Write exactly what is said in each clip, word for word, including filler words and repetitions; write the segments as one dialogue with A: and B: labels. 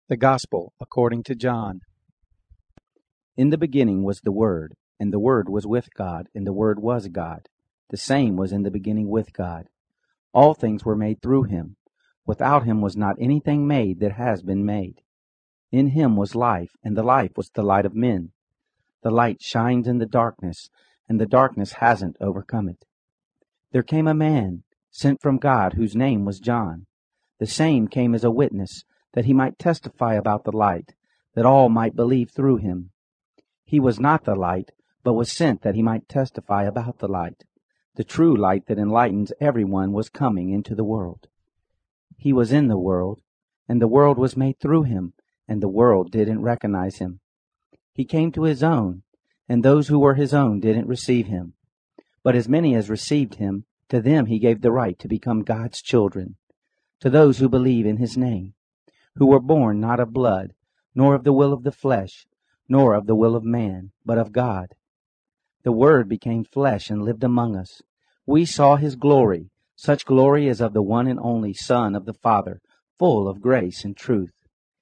A: The Gospel according to John. In the beginning was the Word, and the Word was with God, and the Word was God. The same was in the beginning with God. All things were made through him. Without him was not anything made that has been made. In him was life, and the life was the light of men. The light shines in the darkness, and the darkness hasn't overcome it. There came a man, sent from God, whose name was John. The same came as a witness, that he might testify about the light, that all might believe through him. He was not the light, but was sent that he might testify about the light. The true light that enlightens everyone was coming into the world. He was in the world, and the world was made through him, and the world didn't recognize him. He came to his own, and those who were his own didn't receive him. But as many as received him, to them he gave the right to become God's children, to those who believe in his name, who were born not of blood, nor of the will of the flesh, nor of the will of man, but of God. The Word became flesh and lived among us. We saw his glory, such glory as of the one and only Son of the Father, full of grace and truth.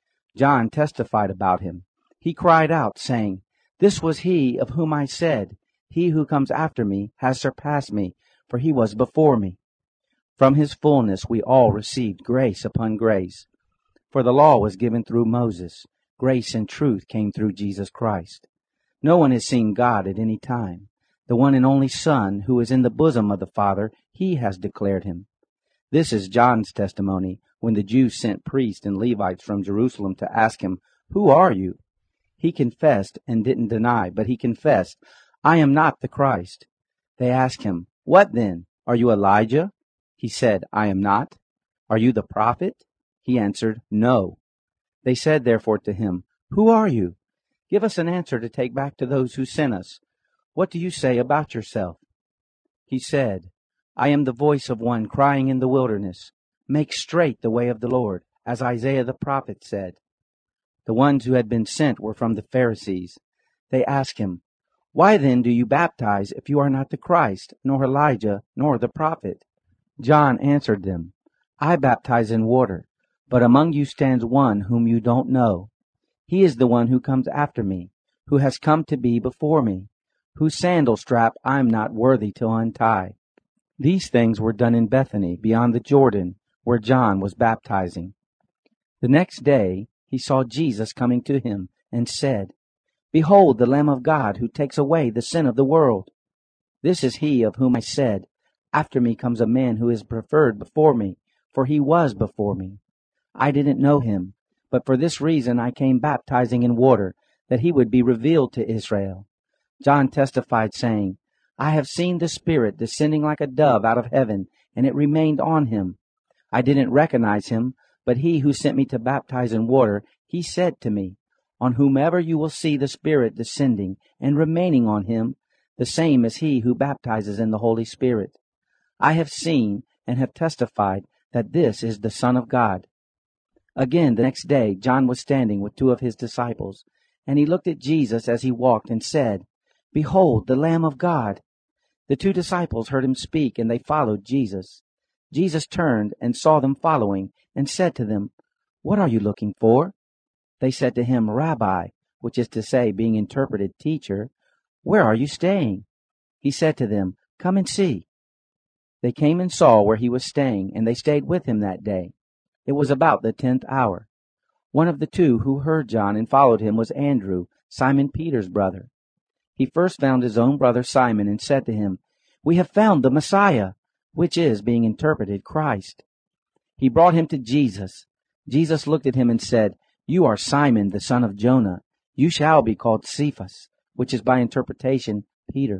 A: John testified about him. He cried out, saying, "This was he of whom I said, He who comes after me has surpassed me, for he was before me." From his fullness we all received grace upon grace. For the law was given through Moses. Grace and truth came through Jesus Christ. No one has seen God at any time. The one and only Son, who is in the bosom of the Father, he has declared him. This is John's testimony, when the Jews sent priests and Levites from Jerusalem to ask him, "Who are you?" He confessed and didn't deny, but he confessed, "I am not the Christ." They asked him, "What then? Are you Elijah?" He said, "I am not." "Are you the prophet?" He answered, "No." They said therefore to him, "Who are you? Give us an answer to take back to those who sent us. What do you say about yourself?" He said, "I am the voice of one crying in the wilderness, 'Make straight the way of the Lord,' as Isaiah the prophet said." The ones who had been sent were from the Pharisees. They asked him, "Why then do you baptize if you are not the Christ, nor Elijah, nor the prophet?" John answered them, "I baptize in water, but among you stands one whom you don't know. He is the one who comes after me, who has come to be before me, whose sandal strap I am not worthy to untie." These things were done in Bethany, beyond the Jordan, where John was baptizing. The next day he saw Jesus coming to him, and said, "Behold the Lamb of God, who takes away the sin of the world. This is he of whom I said, After me comes a man who is preferred before me, for he was before me. I didn't know him, but for this reason I came baptizing in water, that he would be revealed to Israel." John testified, saying, "I have seen the Spirit descending like a dove out of heaven, and it remained on him. I didn't recognize him, but he who sent me to baptize in water, he said to me, 'On whomever you will see the Spirit descending and remaining on him, the same is he who baptizes in the Holy Spirit.' I have seen and have testified that this is the Son of God." Again, the next day, John was standing with two of his disciples, and he looked at Jesus as he walked and said, "Behold, the Lamb of God." The two disciples heard him speak, and they followed Jesus. Jesus turned and saw them following, and said to them, "What are you looking for?" They said to him, "Rabbi," which is to say, being interpreted, "Teacher," "where are you staying?" He said to them, "Come and see." They came and saw where he was staying, and they stayed with him that day. It was about the tenth hour. One of the two who heard John and followed him was Andrew, Simon Peter's brother. He first found his own brother Simon and said to him, "We have found the Messiah," which is, being interpreted, Christ. He brought him to Jesus. Jesus looked at him and said, "You are Simon, the son of Jonah. You shall be called Cephas," which is by interpretation, Peter.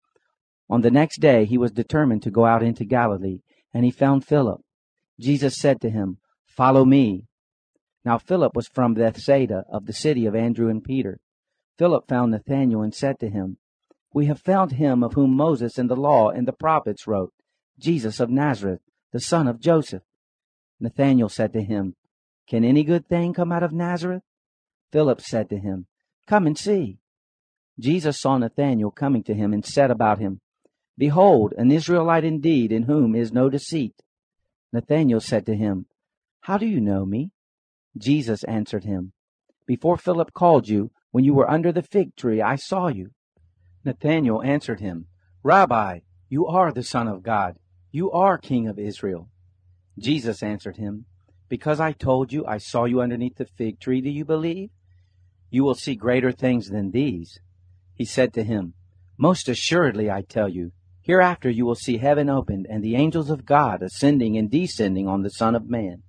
A: On the next day he was determined to go out into Galilee, and he found Philip. Jesus said to him, "Follow me." Now Philip was from Bethsaida, of the city of Andrew and Peter. Philip found Nathanael and said to him, "We have found him of whom Moses and the law and the prophets wrote, Jesus of Nazareth, the son of Joseph." Nathanael said to him, "Can any good thing come out of Nazareth?" Philip said to him, "Come and see." Jesus saw Nathanael coming to him and said about him, "Behold, an Israelite indeed, in whom is no deceit." Nathanael said to him, "How do you know me?" Jesus answered him, Before Philip called you, when you were under the fig tree, I saw you. Nathanael answered him, Rabbi, you are the Son of God. You are King of Israel. Jesus answered him, Because I told you I saw you underneath the fig tree, do you believe? You will see greater things than these. He said to him, Most assuredly I tell you, hereafter you will see heaven opened and the angels of God ascending and descending on the Son of Man.